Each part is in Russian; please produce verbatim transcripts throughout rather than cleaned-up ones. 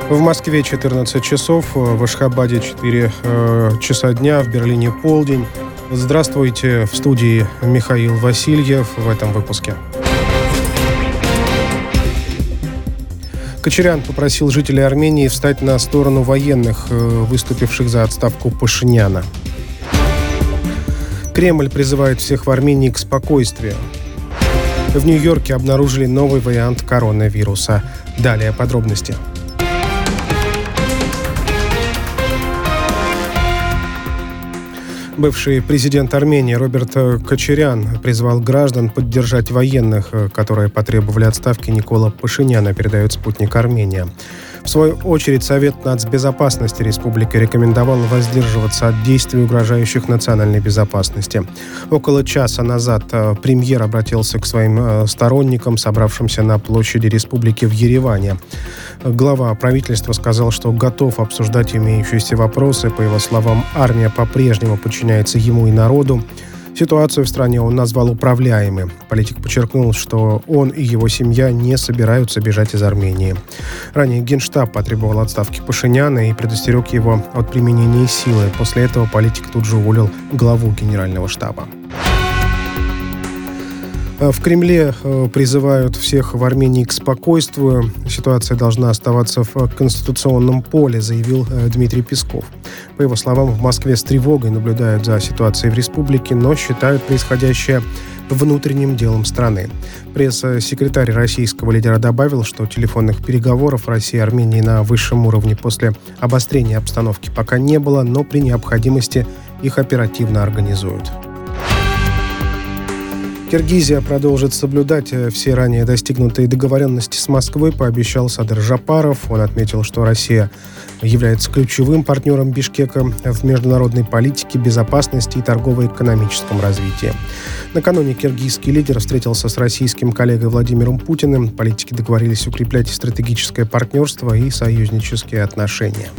В Москве четырнадцать часов, в Ашхабаде четыре э, часа дня, в Берлине полдень. Здравствуйте, в студии Михаил Васильев в этом выпуске. Кочарян попросил жителей Армении встать на сторону военных, выступивших за отставку Пашиняна. Кремль призывает всех в Армении к спокойствию. В Нью-Йорке обнаружили новый вариант коронавируса. Далее подробности. Бывший президент Армении Роберт Кочарян призвал граждан поддержать военных, которые потребовали отставки Никола Пашиняна, передает «Спутник Армения». В свою очередь, Совет нацбезопасности республики рекомендовал воздерживаться от действий, угрожающих национальной безопасности. Около часа назад премьер обратился к своим сторонникам, собравшимся на площади республики в Ереване. Глава правительства сказал, что готов обсуждать имеющиеся вопросы. По его словам, армия по-прежнему подчиняется ему и народу. Ситуацию в стране он назвал управляемой. Политик подчеркнул, что он и его семья не собираются бежать из Армении. Ранее Генштаб потребовал отставки Пашиняна и предостерег его от применения силы. После этого политик тут же уволил главу Генерального штаба. В Кремле призывают всех в Армении к спокойствию. Ситуация должна оставаться в конституционном поле, заявил Дмитрий Песков. По его словам, в Москве с тревогой наблюдают за ситуацией в республике, но считают происходящее внутренним делом страны. Пресс-секретарь российского лидера добавил, что телефонных переговоров России и Армении на высшем уровне после обострения обстановки пока не было, но при необходимости их оперативно организуют. Киргизия продолжит соблюдать все ранее достигнутые договоренности с Москвой, пообещал Садыр Жапаров. Он отметил, что Россия является ключевым партнером Бишкека в международной политике, безопасности и торгово-экономическом развитии. Накануне киргизский лидер встретился с российским коллегой Владимиром Путиным. Политики договорились укреплять стратегическое партнерство и союзнические отношения.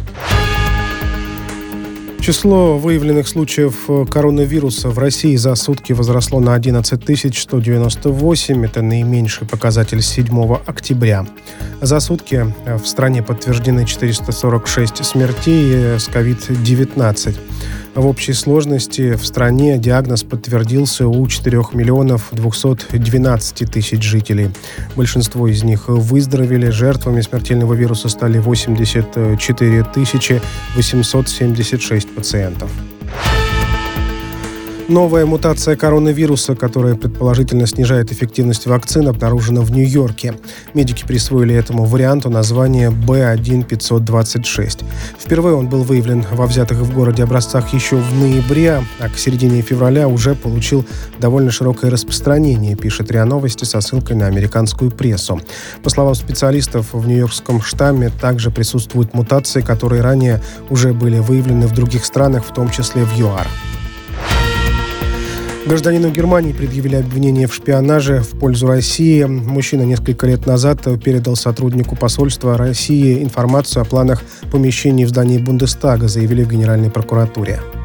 Число выявленных случаев коронавируса в России за сутки возросло на одиннадцать тысяч сто девяносто восемь. Это наименьший показатель с седьмого октября. За сутки в стране подтверждены четыреста сорок шесть смертей с ковид девятнадцать. В общей сложности в стране диагноз подтвердился у четырёх миллионов двухсот двенадцати тысяч жителей. Большинство из них выздоровели. Жертвами смертельного вируса стали восемьдесят четыре тысячи восемьсот семьдесят шесть пациентов. Новая мутация коронавируса, которая предположительно снижает эффективность вакцин, обнаружена в Нью-Йорке. Медики присвоили этому варианту название бэ один пятьсот двадцать шесть. Впервые он был выявлен во взятых в городе образцах еще в ноябре, а к середине февраля уже получил довольно широкое распространение, пишет РИА Новости со ссылкой на американскую прессу. По словам специалистов, в нью-йоркском штамме также присутствуют мутации, которые ранее уже были выявлены в других странах, в том числе в ЮАР. Гражданину Германии предъявили обвинение в шпионаже в пользу России. Мужчина несколько лет назад передал сотруднику посольства России информацию о планах помещений в здании Бундестага, заявили в Генеральной прокуратуре.